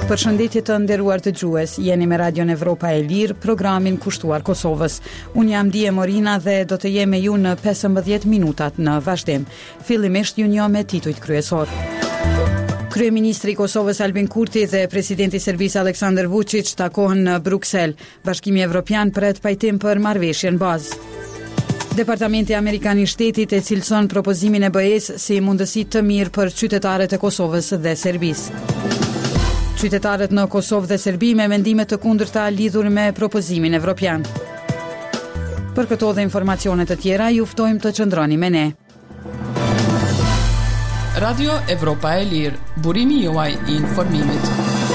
Përshëndetje të nderuar dëgjues, jeni me Radion Evropa e Lirë, programin kushtuar Kosovës. Unë jam Dije Morina dhe do të jem me ju në 15 minutat në vazhdim. Fillimisht ju njoh me titujt kryesor. Kryeministri i Kosovës Albin Kurti dhe presidenti i Serbisë Aleksandar Vučić takohen në Bruksel. Bashkimi Evropian pret pajtim për marrëveshjen bazë. Departamenti Amerikan i Shtetit e cilëson propozimin e BE-s si mundësi të mirë për qytetarët e Kosovës dhe Serbisë. Qytetarët në Kosovë dhe Serbi me mendime të kundërta lidhur me propozimin evropian. Për këto dhe informacione të tjera, ju ftojmë të qëndroni me ne. Radio Evropa e Lirë, burimi juaj i informimit.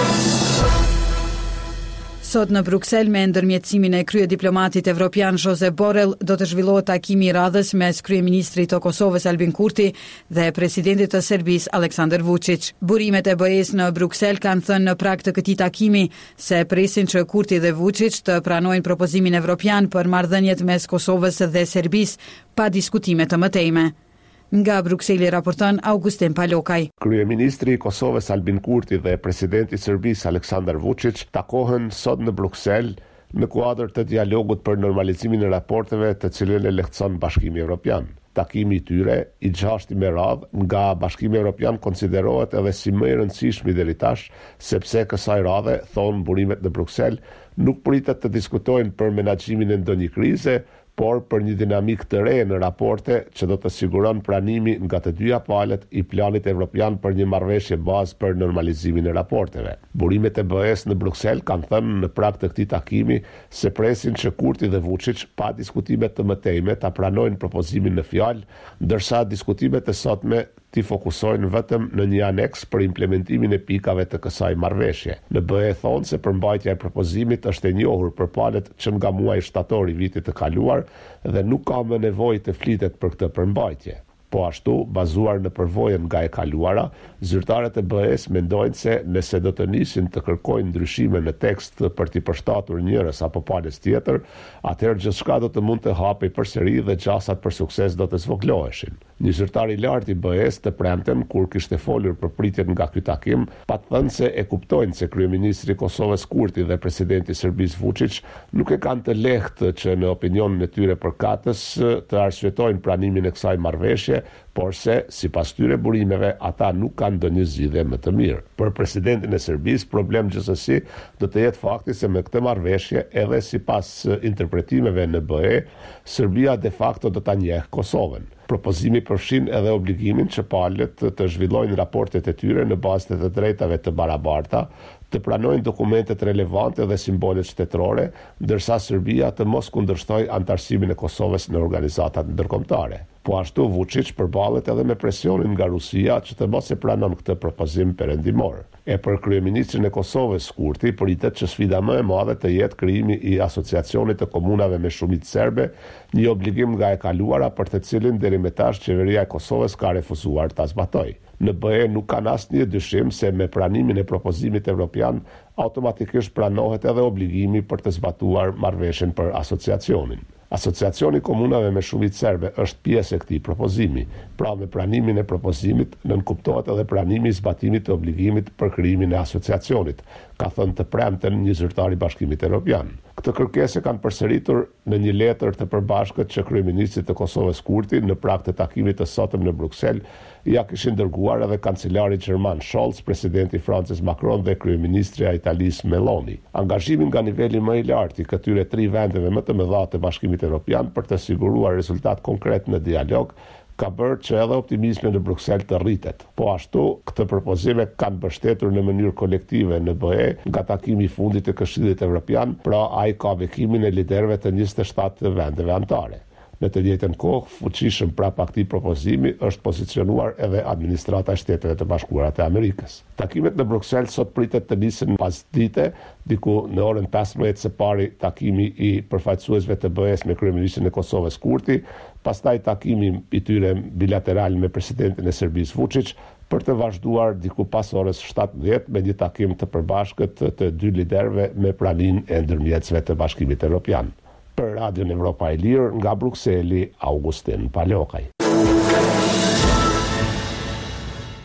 Sot në Bruksel me ndërmjetësimin e kryediplomatit evropian Josep Borrell do të zhvillohet takimi i radhës mes kryeministrit të Kosovës Albin Kurti dhe presidentit të Serbisë Aleksandar Vučić. Burimet e BE-s në Bruksel kanë thënë në prag të këtij takimi se presin që Kurti dhe Vučić të pranojnë propozimin evropian për marrëdhëniet mes Kosovës dhe Serbisë pa diskutime të mëtejme. Nga Brukseli raporton Augustin Palokaj. Kryeministri i Kosovës Albin Kurti dhe presidenti i Serbisë Aleksandar Vučić takohen sot në Bruksel në kuadër të dialogut për normalizimin e raporteve të cilën e lehtëson Bashkimi Evropian. Takimi i tyre, i 6 me radhë, nga Bashkimi Evropian konsiderohet edhe si më i rëndësishmi deri tash, sepse kësaj radhe, thonë burimet në Bruksel, nuk pritet të diskutojnë për menaxhimin e ndonjë krize, por për një dinamik të re në raporte që do të siguron pranimi nga të dyja palët i planit evropian për një marrëveshje bazë për normalizimin e raporteve. Burimet e BE-s në Bruksel kanë thënë në prag të këtij takimi se presin që Kurti dhe Vučić pa diskutime të mëtejme ta pranojnë propozimin në fjalë, ndërsa diskutimet e sotme ti fokusojnë vetëm në një aneks për implementimin e pikave të kësaj marrëveshje. Në BE thonë se përmbajtja e propozimit është e njohur për palët që nga muaji shtator i vitit të kaluar dhe nuk ka më nevojë të flitet për këtë përmbajtje. Po ashtu, bazuar në përvojën nga e kaluara, zyrtarët e BE-s mendojnë se nëse do të nisin të kërkojnë ndryshime në tekst për t'i përshtatur njërës apo palës tjetër, atëherë gjithçka do të mund të hapej përsëri dhe gjasat për sukses do të zvogloheshin. Një zyrtar i lartë i BE-s të premten kur kishte folur për pritjen nga ky takim, pa thënë se e kuptojnë se kryeministri i Kosovës Kurti dhe presidenti i Serbisë Vučić nuk e kanë të lehtë që në opinionin e tyre përkatës të arsyetojnë pranimin e kësaj marrëveshje, por se, sipas tyre burimeve, ata nuk kanë ndonjë zgjidhje më të mirë. Për presidentin e Serbisë, problem gjithsesi do të jetë fakti se me këtë marrëveshje, edhe sipas interpretimeve në BE, Serbia de facto do ta njeh Kosovën. Propozimi përfshin edhe obligimin që palët të zhvillojnë raportet e tyre në bazë të drejtave të barabarta, të pranojnë dokumentet relevante dhe simbolet shtetërore, ndërsa Serbia të mos kundërshtojë antarësimin e Kosovës në organizatat ndërkombëtare. Po ashtu Vučić përballet edhe me presionin nga Rusia që të mos e pranon këtë propozim perëndimor. E për kryeministrin e Kosovës Kurti pritet që sfida më e madhe të jetë krijimi i asociacionit të komunave me shumicë serbe, një obligim nga e kaluara për të cilin deri më tash qeveria e Kosovës ka refuzuar ta zbatojë. Në BE nuk kanë asnjë dyshim se me pranimin e propozimit evropian automatikisht pranohet edhe obligimi për të zbatuar marrëveshjen për asociacionin. Asociacioni komunave me shumicë serbe është pjesë e këtij propozimi. Pra me pranimin e propozimit nënkuptohet edhe pranimi i zbatimit të obligimit për krijimin e asociacionit, ka thënë të premten një zyrtar i Bashkimit Evropian. Këtë kërkesë kanë përsëritur në një letër të përbashkët që kryeministri të Kosovës Kurti në prag të takimit të sotëm në Bruksel ja kishin dërguar edhe kancelari gjerman Scholz, presidenti Francis Macron dhe kryeministrja e Italisë Meloni. Angazhimi nga niveli më i lartë i këtyre 3 vendeve më të mëdha të Bashkimit Evropian për të siguruar rezultat konkret në dialog ka bërë që edhe optimizmi në Bruksel të rritet. Po ashtu, këtë propozime kanë mbështetur në mënyrë kolektive në BE nga takimi i fundit të Këshillit Evropian, pra ai ka bekimin e liderëve të 27 vendeve anëtare. Në të njëjtën kohë, fuqishëm prapa këtij propozimi është pozicionuar edhe administrata e Shteteve të Bashkuara të Amerikës. Takimet në Bruksel sot pritet të nisen pas dite, diku në orën 15 së pari takimi i përfaqësuesve të BE-s me kryeministrin e Kosovës Kurti, pastaj takimi i tyre bilateral me presidentin e Serbisë Vučić, për të vazhduar diku pas orës 17 me një takim të përbashkët të 2 liderëve me praninë e ndërmjetësve të Bashkimit Evropian. Për Radion Evropa e Lirë, nga Brukseli, Augustin Palokaj.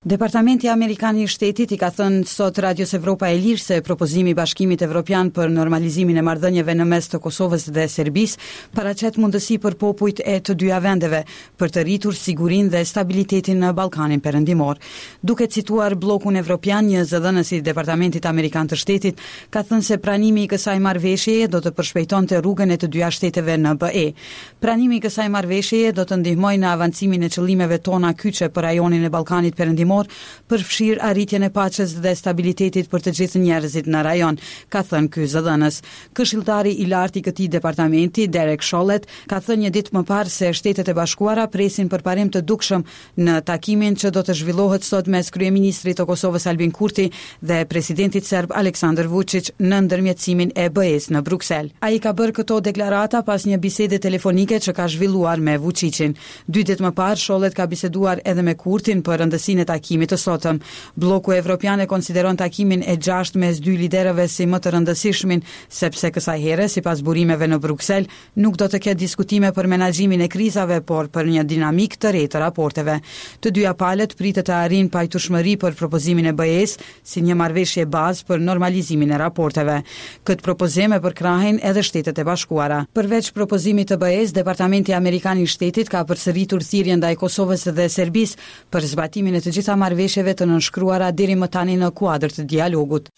Departamenti Amerikan I Shtetit I ka thënë sot Radios Evropa e Lirë se propozimi I Bashkimit Evropian për normalizimin e marrëdhënieve në mes të Kosovës dhe Serbisë paraqet mundësi për popujt e të dyja vendeve për të rritur sigurinë dhe stabilitetin në Ballkanin Perëndimor. Duke cituar Bllokun Evropian, një zëdhënës I Departamentit Amerikan të Shtetit ka thënë se pranimi I kësaj marrëveshjeje do të përshpejtonte rrugën e të dyja shteteve në BE. Pranimi I kësaj marrëveshjeje do të ndihmojë në avancimin e qëllimeve tona kyçe për rajonin e Ballkanit Perëndimor, përfshir arritjen e paqes dhe stabilitetit për të gjithë njerëzit në rajon, ka thënë ky zëdhënës. Këshilltari I lartë I këtij departamenti, Derek Chollet, ka thënë një ditë më parë se Shtetet e Bashkuara presin përparim të dukshëm në takimin që do të zhvillohet sot mes kryeministrit të Kosovës Albin Kurti dhe presidentit serb Aleksandar Vučić në ndërmjetësimin e BE-s në Bruksel. Ai ka bërë këto deklarata pas një bisede telefonike që ka zhvilluar me Vučićin. 2 ditë më parë, Chollet ka biseduar edhe me Kurtin për rëndësinë e takimit të sotëm. Bloku Evropian e konsideron takimin e 6 mes 2 liderëve si më të rëndësishmin, sepse kësaj here, sipas burimeve në Bruksel, nuk do të ketë diskutime për menaxhimin e krizave, por për një dinamik të re të raporteve. Të dyja palët pritet të arrijnë pajtueshmëri për propozimin e BE-s si një marrëveshje bazë për normalizimin e raporteve. Këtë propozim e përkrahin edhe Shtetet e Bashkuara. Përveç propozimit të BE-s, Departamenti Amerikan I Shtetit ka përsëritur thirrjen ndaj Kosovës dhe Serbisë për zbatimin e të gjitha marrëveshjeve të nënshkruara deri më tani në kuadër të dialogut.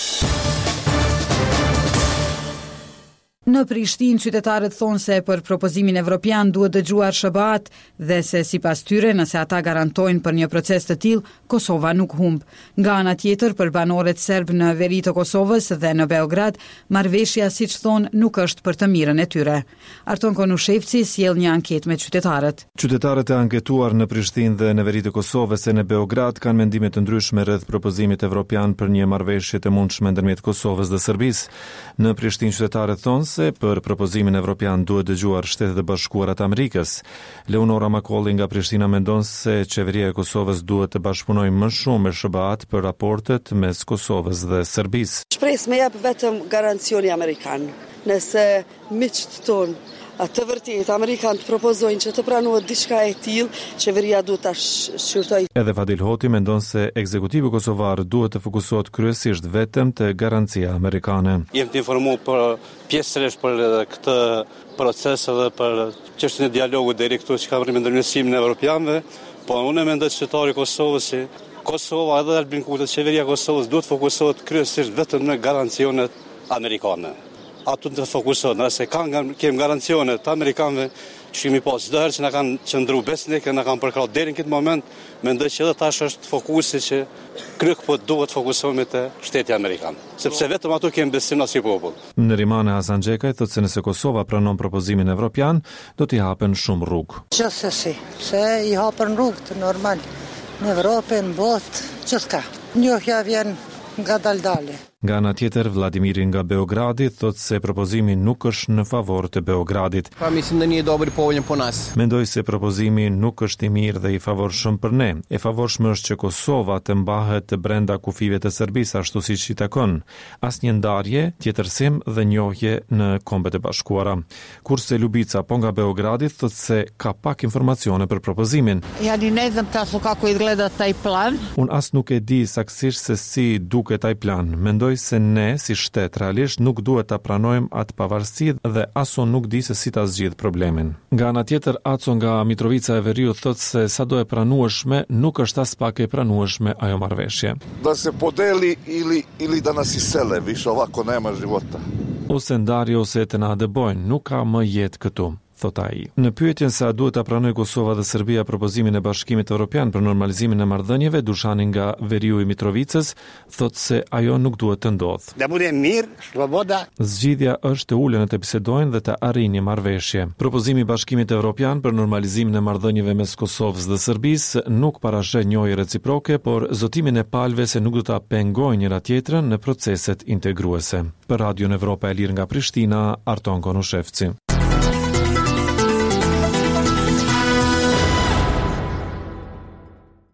Në Prishtinë, qytetarët thonë se për propozimin evropian duhet dëgjuar SBA-t dhe se sipas tyre, nëse ata garantojnë për një proces të tillë, Kosova nuk humb. Nga ana tjetër, për banorët serb në veri të Kosovës dhe në Beograd, marrëveshja, siç thonë, nuk është për të mirën e tyre. Arton Konushevci sjell një anketë me qytetarët. Qytetarët e anketuar në Prishtinë dhe në veri të Kosovës e në Beograd kanë mendime të ndryshme rreth propozimit evropian për një marrëveshje të mundshme ndërmjet Kosovës dhe Serbisë. Në Prishtinë qytetarët thonë se për propozimin evropian duhet dëgjuar Shtetet e Bashkuara të Amerikës. Leonora Makolli nga Prishtina mendon se qeveria e Kosovës duhet të bashkëpunojë më shumë me SBA-t për raportet mes Kosovës dhe Serbisë. Shpresë me jep vetëm garancioni amerikan. Nëse miqtë tonë të vërtet amerikanët propozojnë që të pranohet diçka e tillë, qeveria duhet ta shqyrtojë. Edhe Fadil Hoti mendon se ekzekutivi kosovar duhet të fokusohet kryesisht vetëm te garancia amerikane. Jem të informuar për pjesërisht për këtë proces edhe për çështjen e dialogut deri këtu që ka vënë ndërmjetësimin e evropianëve, po unë mendoj se qytetari i Kosovës, Kosova edhe Albin Kurti, qeveria e Kosovës duhet fokusohet kryesisht vetëm në garancionet amerikane. Ato të fokusohet, nëse kem garancionet të amerikanëve që kemi pas çdo herë që na kanë qëndruar besnik, na kanë përkrahur deri në këtë moment, mendoj që edhe tash është fokusi që kryq po duhet fokusohemi te shteti amerikan, sepse vetëm ato kemi besim si popull. Nerimane Hasanxhekaj thotë se nëse Kosova pranon propozimin evropian, do t'i hapen shumë rrugë. Gjithsesi, se I hapen rrugë të normal në Evropë, në botë, gjithka. Njohja vjen nga daldale. Nga ana tjetër, Vladimiri nga Beogradi thotë se propozimi nuk është në favor të Beogradit. Mislim da nije dobar povoljan po nas. Mendoj se propozimi nuk është I mirë dhe I favorshëm për ne. E favorshme është që Kosova të mbahet brenda kufive të Serbisë ashtu siç I takon. Asnjë ndarje, tjetërsim dhe njohje në Kombet e Bashkuara. Kurse Lubica po nga Beogradi thotë se ka pak informacione për propozimin. Ja ni ne znam tačno kako izgleda taj plan. Unë as nuk e di saktësisht se si duket ai plan. Mendoj se ne, si shtet, realisht nuk duhet ta pranojmë atë pavarësi dhe aso nuk di se si ta zgjidh problemin. Nga ana tjetër, Aco nga Mitrovica e Veriut thotë se sado e pranueshme nuk është as pak e pranueshme ajo marrëveshje. Da se podeli ili da nas isele, više ovako nema života. Ose ndarje ose të na dëbojnë, nuk ka më jetë këtu. Thot ai. Në pyetjen se a duhet ta pranojë Kosova dhe Serbia propozimin e Bashkimit Evropian për normalizimin e marrëdhënieve, Dushani nga Veriu I Mitrovicës thotë se ajo nuk duhet të ndodhë. Da bude mir, sloboda. Zgjidhja është të ulen të bisedojnë dhe të arrijnë një marrëveshje. Propozimi I Bashkimit Evropian për normalizimin e marrëdhënieve mes Kosovës dhe Serbisë nuk parasheh njojë reciproke, por zotimin e palëve se nuk do ta pengojnë njëra tjetrën në proceset integruese. Për Radion Evropa e Lirë nga Prishtina, Arton Konushevci.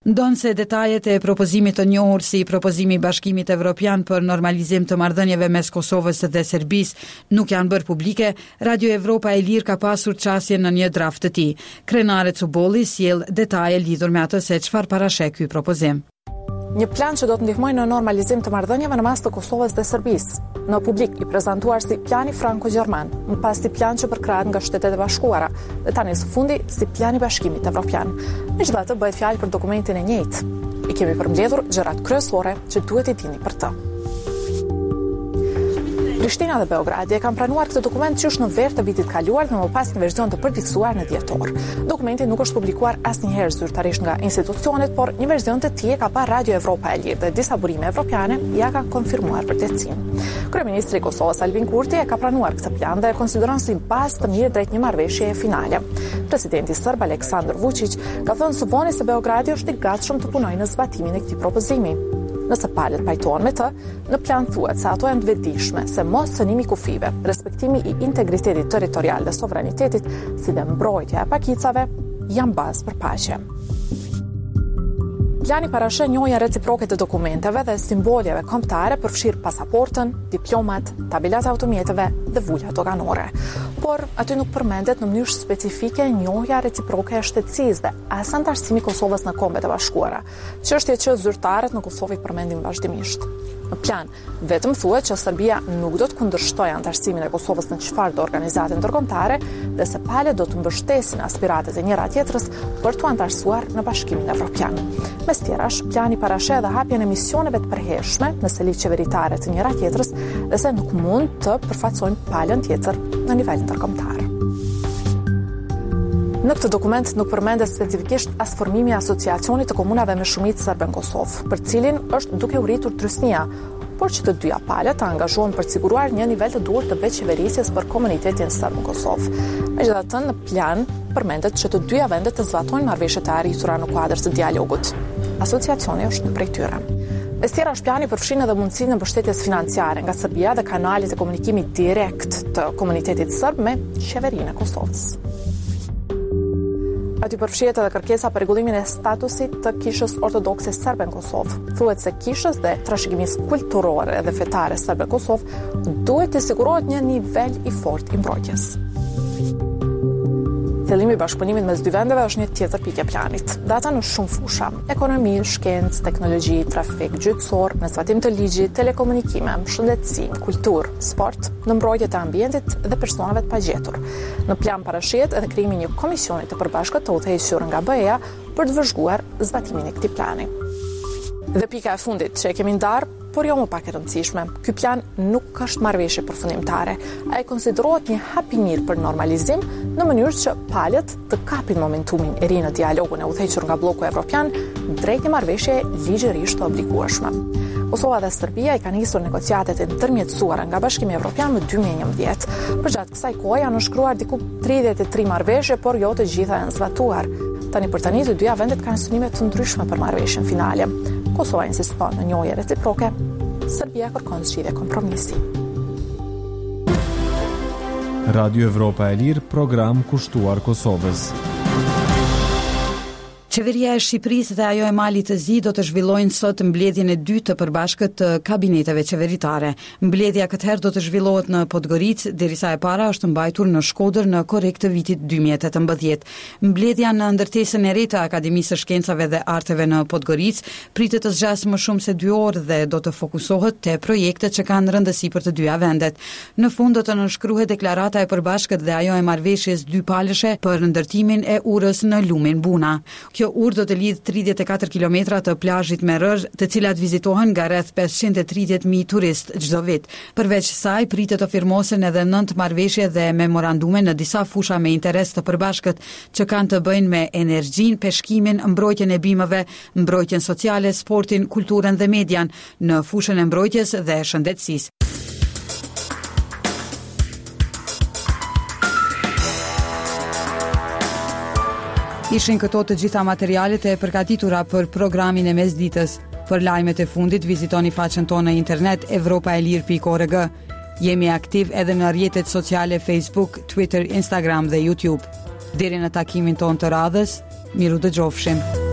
Ndonë se detajet e propozimit të njohur si propozimi i Bashkimit Evropian për normalizim të marrëdhënieve mes Kosovës dhe Serbisë nuk janë bërë publike, Radio Evropa e Lirë ka pasur qasje në një draft të tij. Krenare Cubolli sjell detaje lidhur me atë se çfarë parasheh ky propozim. Një plan që do të ndihmojë në normalizim të marrëdhënieve në mes të Kosovës dhe Serbisë. Në publik i prezantuar si plani franko-gjerman, më pas si plan që përkrahet nga Shtetet e Bashkuara, dhe tani së fundi si plani Bashkimit Evropian. Megjithatë, bëhet fjalë për dokumentin e njëjtë. I kemi përmbledhur gjërat kryesore që duhet i dini për të. Prishtina dhe Beogradi e kanë pranuar këtë dokument qysh në verë të vitit kaluar dhe më pas një verzion të përgjithësuar në dhjetor. Dokumenti nuk është publikuar asnjëherë zyrtarisht nga institucionet, por një verzion të tij ka parë Radio Evropa e Lirë dhe disa burime evropiane ja kanë konfirmuar vërtetësinë. Kryeministri i Kosovës Albin Kurti e ka pranuar këtë plan dhe e konsideron si bazë të mirë drejt një marrëveshjeje finale. Presidenti serb Aleksandar Vučić ka thënë së voni se Beogradi është i gatshëm të punojë në zbatimin e këtij propozimi. Nëse palët pajtohen me të, në plan thuhet se ato janë të vetëdijshme se mos cënimi kufive, respektimi i integritetit territorial dhe sovranitetit, si dhe mbrojtja e pakicave, janë bazë për paqe. Plani parasheh njohjen reciproke të dokumenteve dhe simboleve kombëtare përfshir pasaportën, diplomat, tabelat e automjeteve dhe vullat doganore. Por aty nuk përmendet në mënyrë specifike njohja reciproke e shtetësisë dhe as anëtarësimi i Kosovës në Kombet e Bashkuara, çështje që zyrtarët në Kosovë përmendin vazhdimisht. Në plan, vetëm thuhet që Serbia nuk do të kundërshtojë anëtarësimin e Kosovës në çfarëdo organizate ndërkombëtare dhe se palët do të mbështesin aspiratet e njëra tjetrës për të anëtarësuar në Bashkimin Evropian. Mes tjerash, plani parasheh dhe hapjen e misioneve të përhershme në ligj qeveritare të njëra tjetrës dhe se nuk mund të përfaqësojnë palën tjetër në nivel ndërkombëtar. Në këtë dokument nuk përmendet specifikisht as formimi i asociacionit të komunave me shumicë serbe në Kosovë, për cilin është duke u rritur trysnia, por që të dyja palët të angazhohen për të siguruar një nivel të duhur të veçqeverisjes për komunitetin serb në Kosovë. Megjithatë, në plan përmendet që të dyja vendet të zbatojnë marrëveshjet e arritura në kuadër të dialogut. Asociacioni është një prej tyre. Mes tjera, plani përfshin edhe mundësinë e mbështetjes financiare nga Serbia dhe kanalet e komunikimit direkt të komunitetit serb me qeverinë e Kosovës. Aty përfshihet edhe kërkesa për rregullimin e statusit të kishës ortodokse serbe në Kosovë. Thuhet se kishës dhe trashëgimisë kulturore dhe fetare serbe në Kosovë duhet të sigurohet një nivel i fortë i mbrojtjes. Fillimi i bashkëpunimit mes dy vendeve është një tjetër pikë e planit. Data në shumë fusha: ekonomi, shkencë, teknologji, trafik gjyqësor, në zbatim të ligjit, telekomunikime, shëndetësi, kulturë, sport, në mbrojtje të ambientit dhe personave të pagjetur. Në plan parashihet edhe krijimi i një komisioni të përbashkët të udhëhequr nga BE-ja për të vëzhguar zbatimin e këtij plani. Dhe pika e fundit që e kemi ndarë, por jo më pak e rëndësishme, ky plan nuk është marrëveshje përfundimtare. Ai konsiderohet një hap i mirë për normalizim në mënyrë që palët të kapin momentumin e ri në dialogun e udhëhequr nga bloku evropian drejt një marrëveshje ligjërisht të obligueshme. Kosova dhe Serbia i kanë nisur negociatet e ndërmjetësuara nga Bashkimi Evropian në 2011. Përgjatë kësaj kohe janë shkruar diku 33 marrëveshje, por jo të gjitha janë zbatuar. Tani për tani të dyja vendet kanë synime të ndryshme për marrëveshjen finale. Kosova insiston në njohje reciproke, Serbia kërkon zgjidhje kompromisi. Radio Evropa e Lirë, program kushtuar Kosovës. Qeveria e Shqipërisë dhe ajo e Malit të Zi do të zhvillojnë sot mbledhjen e dytë të përbashkët të kabineteve qeveritare. Mbledhja këtë herë do të zhvillohet në Podgoricë, derisa e para është mbajtur në Shkodër në korrekt të vitit 2018. Mbledhja në ndërtesën e re të Akademisë së Shkencave dhe Arteve në Podgoricë pritet të zgjasë më shumë se 2 orë dhe do të fokusohet te projektet që kanë rëndësi për të dyja vendet. Në fund do të nënshkruhet deklarata e përbashkët dhe ajo e marrëveshjes dypalëshe për ndërtimin e urës në lumin Buna. Kjo urë do të lidh 34 kilometra të plazhit me rër, të cilat vizitohen nga rreth 530.000 turistë çdo vit. Përveç saj, pritet të firmosen edhe 9 marrëveshje dhe memorandume në disa fusha me interes të përbashkët që kanë të bëjnë me energjinë, peshkimin, mbrojtjen e bimëve, mbrojtjen sociale, sportin, kulturën dhe median, në fushën e mbrojtjes dhe shëndetësisë. Ishin këto të gjitha materialet e përgatitura për programin e mesditës. Për lajmet e fundit vizitoni faqen tonë në internet europaelir.org. Jemi aktiv edhe në rrjetet sociale Facebook, Twitter, Instagram dhe YouTube. Deri në takimin tonë të radhës, miru dëgjofshim.